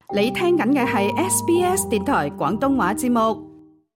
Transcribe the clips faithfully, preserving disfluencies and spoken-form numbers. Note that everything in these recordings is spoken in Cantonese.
你聽緊嘅係 S B S 電台廣東話節目。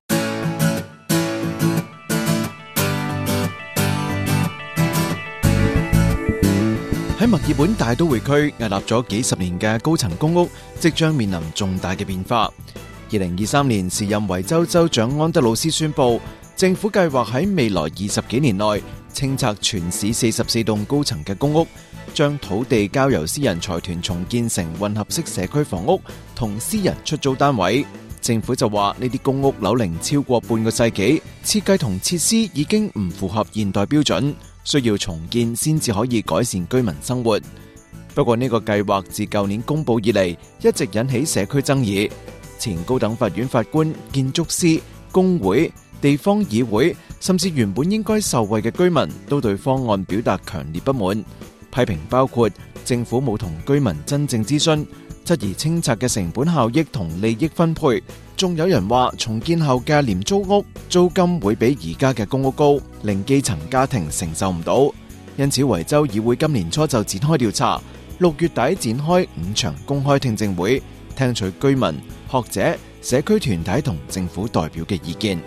喺墨爾本大都會區屹立咗幾十年嘅高層公屋，即將面臨重大嘅變化。二零二三年，時任維州州長安德魯斯宣布，政府計劃喺未來二十幾年內清拆全市四十四棟高層嘅公屋，將土地交由私人財團重建成混合式社區房屋同私人出租單位。政府就話呢啲公屋樓齡超過半個世紀，設計同設施已經唔符合現代標準，需要重建先至可以改善居民生活。不過呢個計劃自舊年公布以嚟，一直引起社區爭議。前高等法院法官、建築師、工會、地方議會，甚至原本應該受惠嘅居民，都對方案表達強烈不滿。批評包括政府冇同居民真正諮詢，質疑清拆嘅成本效益同利益分配，仲有人話重建後嘅廉租屋租金會比而家嘅公屋高，令基層家庭承受唔到。因此維州議會今年初就展開調查，六月底展開五場公開聽證會，聽取居民、學者、社區團體同政府代表嘅意見。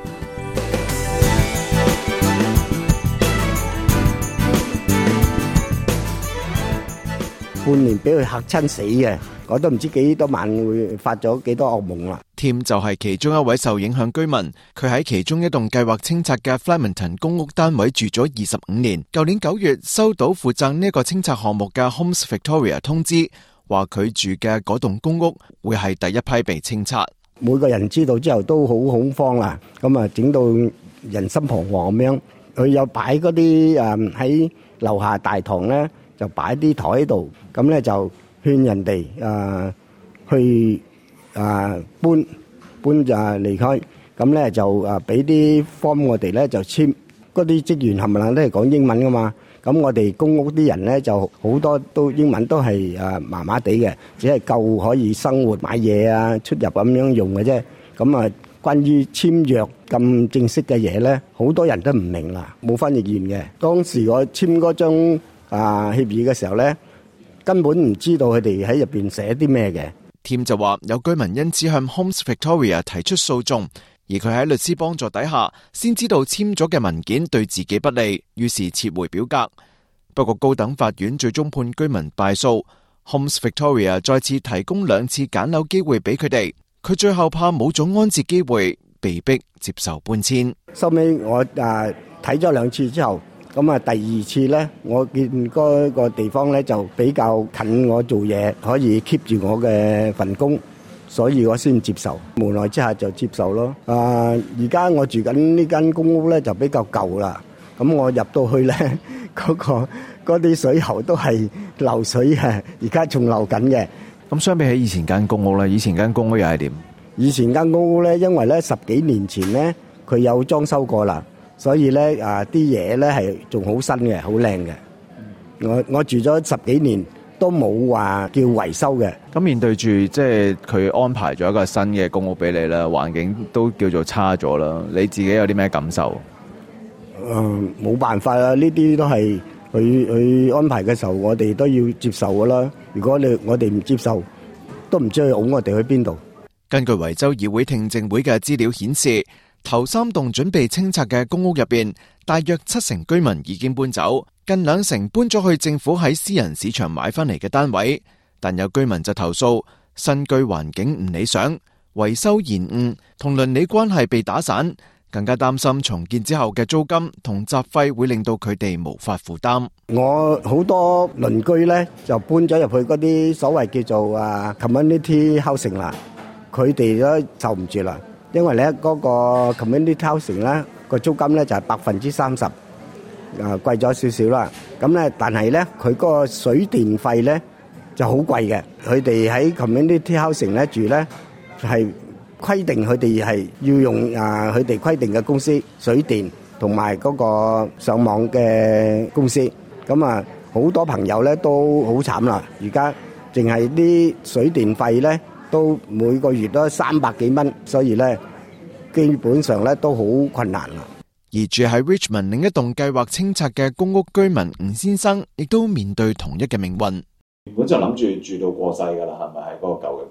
半年俾佢嚇親死嘅，我都唔知幾多晚會發咗幾多噩夢啦。 Tim 就係其中一位受影響居民，佢喺其中一棟計劃清拆嘅 Flemington 公屋單位住咗二十五年。舊年九月收到負責呢個清拆項目嘅 Homes Victoria 通知，話佢住嘅嗰棟公屋會係第一批被清拆。 每個人知道之後都好恐慌啦，咁啊整到人心惶惶咁樣。佢有擺嗰啲誒喺樓下大堂咧，就擺啲台喺度，咁咧就勸人哋誒去誒搬搬就離開，咁咧就誒俾啲 form 我哋咧就簽，嗰啲職員冚唪唥都係講英文噶嘛，咁我哋公屋啲人咧就好多都英文都係誒麻麻地嘅，只係夠可以生活買嘢啊出入咁樣用嘅啫。咁啊關於簽約咁正式嘅嘢咧，好多人都唔明啦，冇翻譯員嘅。當時我簽嗰張啊協議嘅時候咧，根本唔知道佢哋喺入邊寫啲咩嘅。 Tim 就話有居民因此向 Homes Victoria 提出訴訟，而佢喺律師幫助底下，先知道簽咗嘅文件對自己不利，於是撤回表格。不過高等法院最終判居民敗訴， Homes Victoria 再次提供兩次揀樓機會俾佢哋，佢最後怕冇咗安置機會，被逼接受搬遷。 收尾我啊睇咗兩次之後，咁啊，第二次咧，我見嗰個地方咧就比較近我做嘢，可以 keep 住我嘅份工，所以我先接受。無奈之下就接受咯。啊，而家我住緊呢間公屋咧就比較舊啦。咁我入到去咧，嗰個嗰啲水喉都係漏水嘅，而家仲漏緊嘅。 咁相比起以前間公屋咧，以前間公屋又係點？ 以前間公屋咧，因為咧十幾年前咧佢有裝修過啦。所以咧啊，啲嘢咧係仲好新嘅，好靚嘅。我我住咗十幾年都冇話叫維修嘅。 咁面對住即係佢安排咗一個新嘅公屋俾你啦，環境都叫做差咗啦。你自己有啲咩感受？ 誒，冇辦法啦，呢啲都係佢佢安排嘅時候，我哋都要接受噶啦。如果你我哋唔接受，都唔知佢拱我哋去邊度。 根據維州議會聽證會嘅資料顯示，頭三棟準備清拆嘅公屋入邊，大約七成居民已經搬走，近兩成搬咗去政府喺私人市場買翻嚟嘅單位。但有居民就投訴新居環境唔理想，維修延誤同鄰里關係被打散，更加擔心重建之後嘅租金同雜費會令到佢哋無法負擔。 我好多鄰居呢就搬咗入去嗰啲所謂叫做啊 community housing 啦，佢哋都受唔住啦。因為咧嗰個 community housing 咧個租金咧就係百分之三十，啊貴咗少少啦。咁咧，但係咧佢嗰個水電費咧就好貴嘅。佢哋喺 community housing 咧住咧係規定佢哋係要用啊佢哋規定嘅公司水電同埋嗰個上網嘅公司。咁啊好多朋友咧都好慘啦，而家淨係啲水電費咧，都每個月都三百幾蚊，所以咧基本上咧都好困難啦。 而住喺 Richmond 另一棟計劃清拆嘅公屋居民吳先生，亦都面對同一嘅命運。 原本就諗住住到過世㗎啦，係咪喺嗰個舊嘅公屋原本？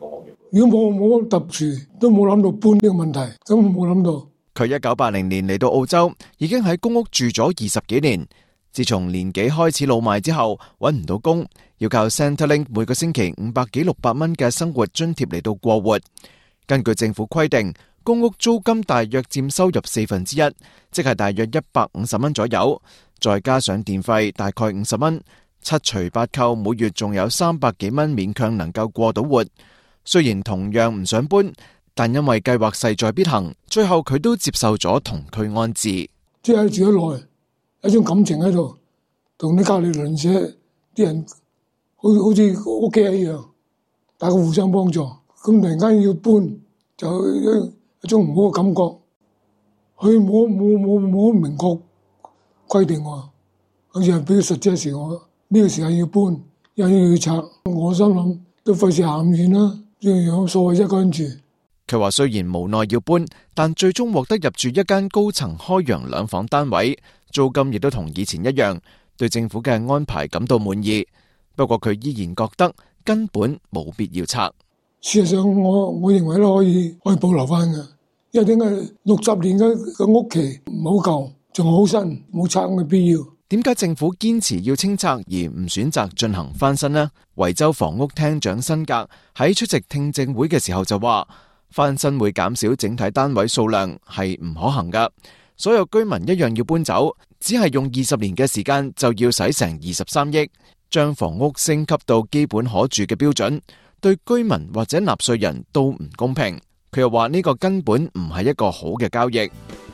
如果冇冇特殊，都冇諗到搬呢個問題，咁冇諗到。 佢一九八零年嚟到澳洲，已經喺公屋住咗二十幾年。自從年紀開始老邁之後，揾唔到工，要靠 Centrelink 每個星期五百幾六百蚊嘅生活津貼嚟到過活。根據政府規定，公屋租金大約佔收入四分之一，即係大約一百五十蚊左右，再加上電費大概五十蚊，七除八扣，每月仲有三百幾蚊勉強能夠過到活。雖然同樣唔想搬，但因為計劃勢在必行，最後佢都接受咗同區安置。 即係住咗耐，有一種感情喺度，同你隔籬鄰舍啲人好好似屋企一樣，大家互相幫助。咁突然間要搬，就一一種唔好嘅感覺。佢冇冇冇冇明確規定我，好似係俾佢實際時我呢個時間要搬，又要拆。我心諗都費事行咁遠啦，有所謂一個人住。 佢話雖然無奈要搬，但最終獲得入住一間高層開揚兩房單位，租金亦都同以前一樣，對政府嘅安排感到滿意。不過佢依然覺得根本冇必要拆。 事實上，我我認為咧可以可以保留翻嘅，因為點解六十年嘅嘅屋企唔好舊，仲好新，冇拆嘅必要。 點解政府堅持要清拆而唔選擇進行翻新呢？維州房屋廳長辛格喺出席聽證會嘅時候就話，翻新會減少整體單位數量，係唔可行噶。所有居民一樣要搬走，只係用二十年嘅時間就要使成二十三億，將房屋升級到基本可住嘅標準，對居民或者納稅人都唔公平。佢又話呢個根本唔係一個好嘅交易。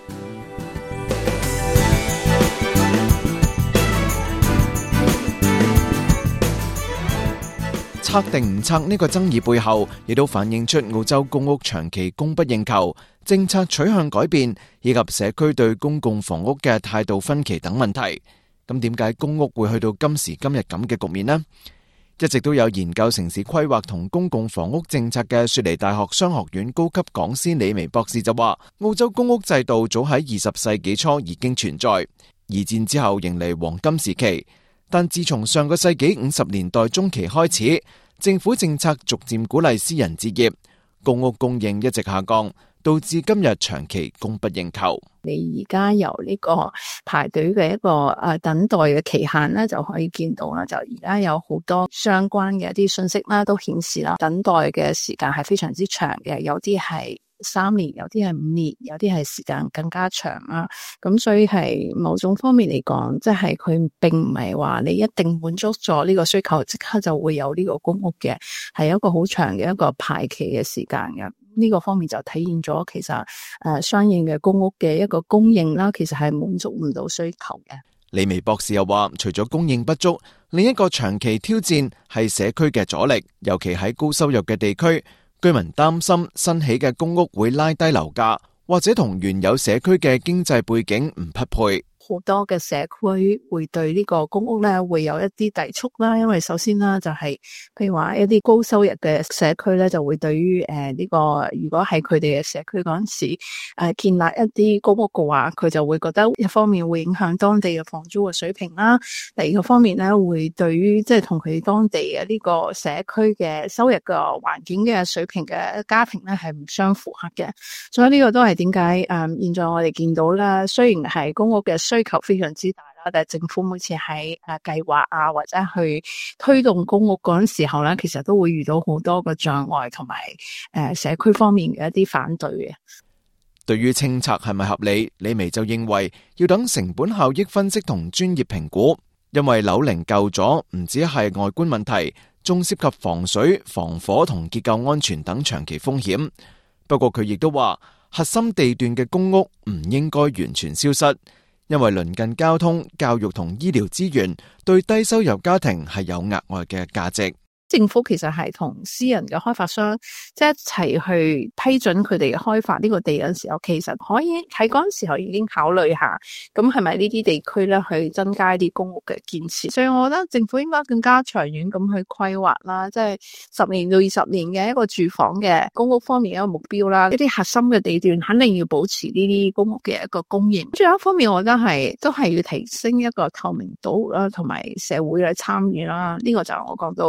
拆定唔拆呢個爭議背後，亦都反映出澳洲公屋長期供不應求、政策取向改變以及社區對公共房屋嘅態度分歧等問題。咁點解公屋會去到今時今日咁嘅局面呢？一直都有研究城市規劃同公共房屋政策嘅雪梨大學商學院高級講師李薇博士就話，澳洲公屋制度早喺二十世紀初已經存在，二戰之後迎嚟黃金時期。但自從上個世紀五十年代中期開始，政府政策逐漸鼓勵私人置業，公屋供應一直下降，導致今日長期供不應求。 你而家由呢個排隊嘅一個誒等待嘅期限咧，就可以見到啦。就而家有好多相關嘅一啲信息啦，都顯示啦，等待嘅時間係非常之長嘅，有啲係三年，有啲係五年，有啲係時間更加長啦。咁所以係某種方面嚟講，即係佢並唔係話你一定滿足咗呢個需求，即刻就會有呢個公屋嘅，係一個好長嘅一個排期嘅時間嘅。呢個方面就體現咗其實誒、呃、相應嘅公屋嘅一個供應啦，其實係滿足唔到需求嘅。 李薇博士又話，除咗供應不足，另一個長期挑戰係社區嘅阻力，尤其喺高收入嘅地區。居民擔心新起嘅公屋會拉低樓價，或者同原有社區嘅經濟背景唔匹配。 好多嘅社區會對呢個公屋咧會有一啲抵觸啦，因為首先啦就係、是、譬如話一啲高收入嘅社區咧就會對於誒呢個如果係佢哋嘅社區嗰陣時誒、呃、建立一啲公屋嘅話，佢就會覺得一方面會影響當地嘅房租嘅水平啦，第二個方面咧會對於即係同佢當地嘅呢個社區嘅收入嘅環境嘅水平嘅家庭咧係唔相符合嘅，所以呢個都係點解誒現在我哋見到啦，雖然係公屋嘅需求非常之大啦，但係政府每次喺誒計劃啊或者去推動公屋嗰陣時候咧，其實都會遇到好多個障礙同埋誒社區方面嘅一啲反對嘅。 對於清拆係咪合理，李薇就認為要等成本效益分析同專業評估，因為樓齡舊咗唔止係外觀問題，仲涉及防水、防火同結構安全等長期風險。不過佢亦都話，核心地段嘅公屋唔應該完全消失，因為鄰近交通、教育同醫療資源對低收入家庭係有額外嘅價值。 政府其實係同私人嘅開發商即係一齊去批准佢哋開發呢個地嘅時候，其實可以喺嗰陣時候已經考慮下，咁係咪呢啲地區咧去增加啲公屋嘅建設？所以我覺得政府應該更加長遠咁去規劃啦，即係十年到二十年嘅一個住房嘅公屋方面一個目標啦。呢啲核心嘅地段肯定要保持呢啲公屋嘅一個供應。最後一方面，我覺得係都係要提升一個透明度啦，同埋社會嘅參與啦。呢個就我講到一方面。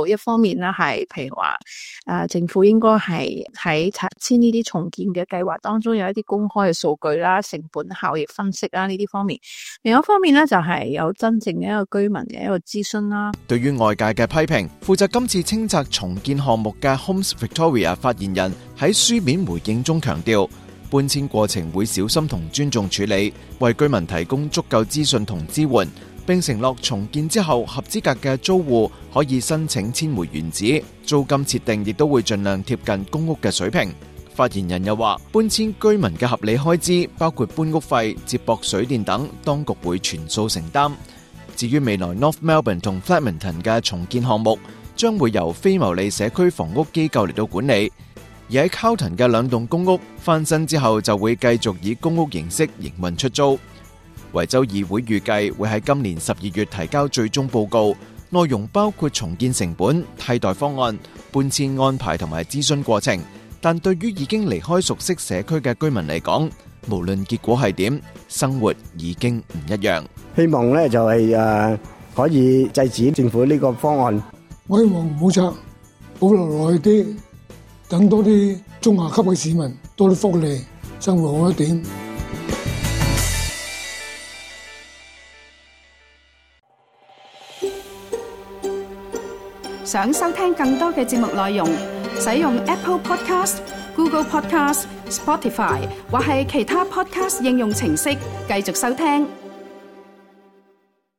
面咧係，譬如話誒、呃、政府應該係喺拆遷呢啲重建嘅計劃當中有一啲公開嘅數據啦、成本效益分析啦呢啲方面。另一方面咧就係、是、有真正嘅一個居民嘅一個諮詢啦。 對於外界嘅批評，負責今次清拆重建項目嘅 Homes Victoria 發言人喺書面回應中強調，搬遷過程會小心同尊重處理，為居民提供足夠資訊同支援，並承諾重建之後合資格嘅租戶可以申請遷回原址，租金設定亦都會盡量貼近公屋嘅水平。發言人又話，搬遷居民嘅合理開支包括搬屋費、接駁水電等，當局會全數承擔。至於未來 North Melbourne 同 Flemington 嘅重建項目，將會由非牟利社區房屋機構嚟到管理。而喺 Carlton 嘅兩棟公屋翻新之後，就會繼續以公屋形式營運出租。維州議會預計會喺今年十二月提交最終報告，內容包括重建成本、替代方案、搬遷安排同埋諮詢過程。但對於已經離開熟悉社區嘅居民嚟講，無論結果係點，生活已經唔一樣。 希望咧就係誒可以制止政府呢個方案。 我希望唔好拆，保留落去啲，等多啲中下級嘅市民多啲福利，生活好一點。 想收聽更多嘅節目內容，使用 Apple Podcast、Google Podcast、Spotify 或係其他 Podcast 應用程式繼續收聽。